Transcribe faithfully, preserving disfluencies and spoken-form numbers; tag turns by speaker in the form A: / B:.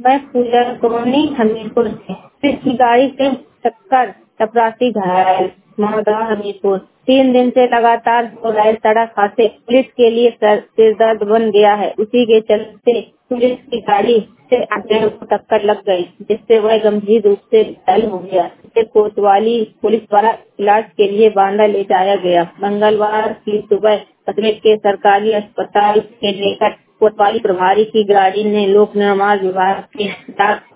A: मैं पूजा कॉलोनी हमीरपुर से। किसी गाड़ी से टक्कर, चपरासी घायल, मौदा हमीरपुर। तीन दिन से लगातार हो रहे सड़क हादसे पुलिस के लिए सर सिरदर्द बन गया है। उसी के चलते पुलिस की गाड़ी से अजय को टक्कर लग गई, जिससे वह गंभीर रूप से घायल हो गया। इसे कोतवाली पुलिस द्वारा इलाज के लिए बांदा ले जाया गया। मंगलवार की सुबह कस्बे के सरकारी अस्पताल के निकट कोतवाली प्रभारी की गाड़ी ने लोक निर्माण विभाग के डाक